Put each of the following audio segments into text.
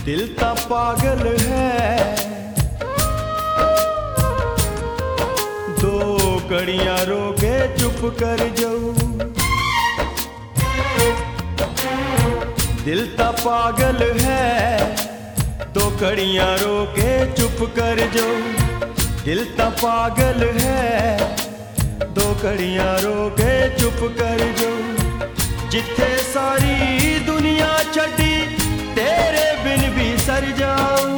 दिल ता पागल है, दो कड़ियां रोके चुप कर जाऊं। दिल ता पागल है, दो कड़ियां रोके चुप कर जाऊं। दिल ता पागल है, दो कड़ियां रोके चुप कर जाऊं। जिथे सारी दुनिया छड़ी तेरे बिन भी सर जाऊं।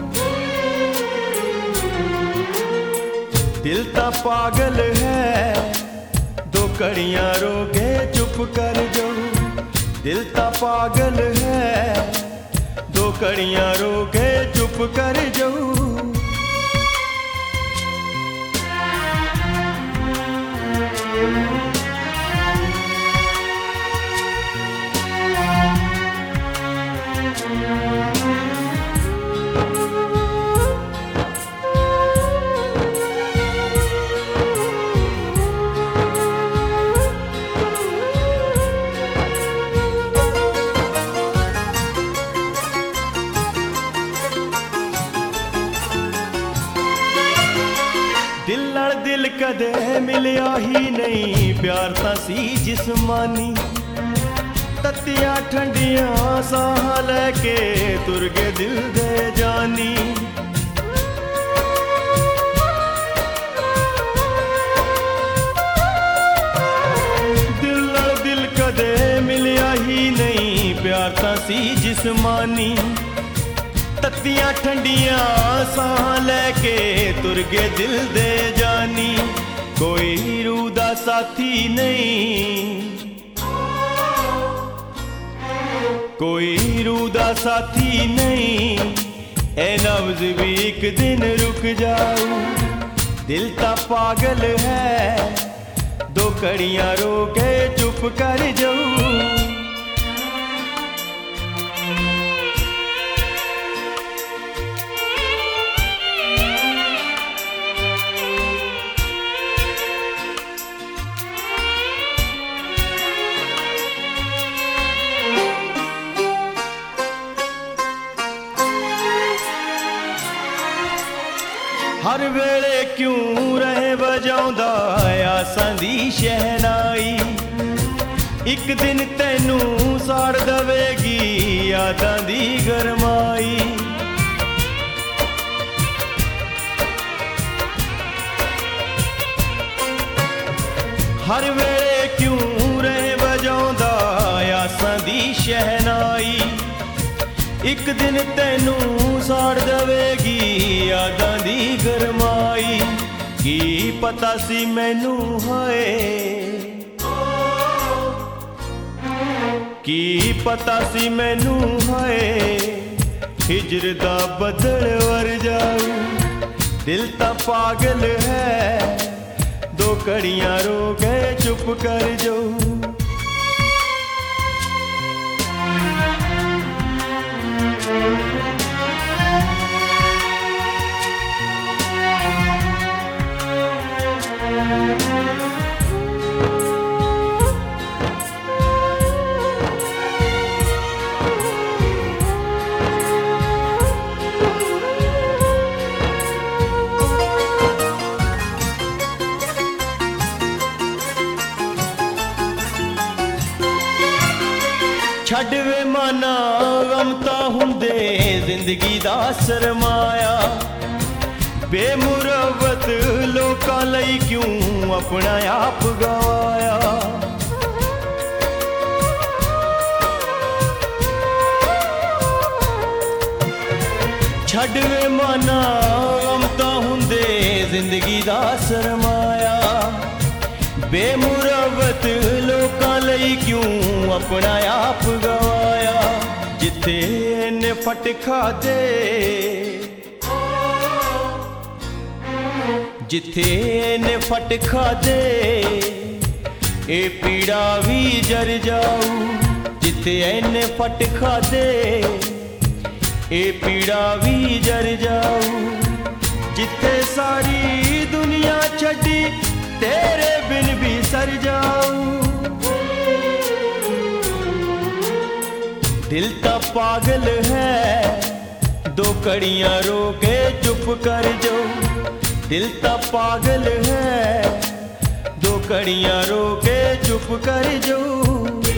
दिल ता पागल है, दो कड़ियां रोके चुप कर जाऊं। दिल ता पागल है, दो कड़ियां रोके चुप कर जाऊं। दिल नाल दिल कदे मिलिया ही नहीं, प्यार तां सी जिस्मानी। तत्तियां ठंडियां साह लैके तुर गए दिल दे जानी। दिल नाल दिल कदे मिलिया ही नहीं, प्यार तां सी जिस्मानी। तत्तियां ठंडियां साह लैके तुर गए दिल दे जानी। कोई रूह दा साथी नहीं, कोई रूह दा साथी नहीं। ए नब्ज़ भी एक दिन रुक जाऊं। दिल ता पागल है, दो कड़ियां रोके चुप कर जाऊं। हर वेले क्यों रहे बजाउंदा आसां दी शहनाई। एक दिन तैनू साड़ दवेगी यादां दी गरमाई। हर वेले क्यों रहे बजाउंदा आसां दी शहनाई। एक दिन तैनू साड़ दवेगी यादां दी गरमाई। की पता सी मैनू हाए, की पता सी मैनू हाए, हिजर दा बदल वर जाऊं। दिल ता पागल है, दो कड़ियां रोके चुप कर जाऊं। छड़ वे माना गम तां हुंदे जिंदगी दा सरमाया। बेमुरवत लोकां लई क्यों अपना आप गवाया। छड़ वे माना गम तां हुंदे जिंदगी दा सरमाया। बेमुरवत लोकां लई क्यों अपना आप गवाया। जिथे ने फट खादे, जिथे ने फट खादे, ए पीड़ा भी जर जाऊं। जिथे ने फट खादे, ए पीड़ा भी जर जाऊं। जिथे सारी दुनिया छड़ी तेरे बिन भी सर जाऊं। दिल ता पागल है, दो कड़ियां रो के चुप कर जो। दिल ता पागल है, दो कड़ियां रो के चुप कर जो।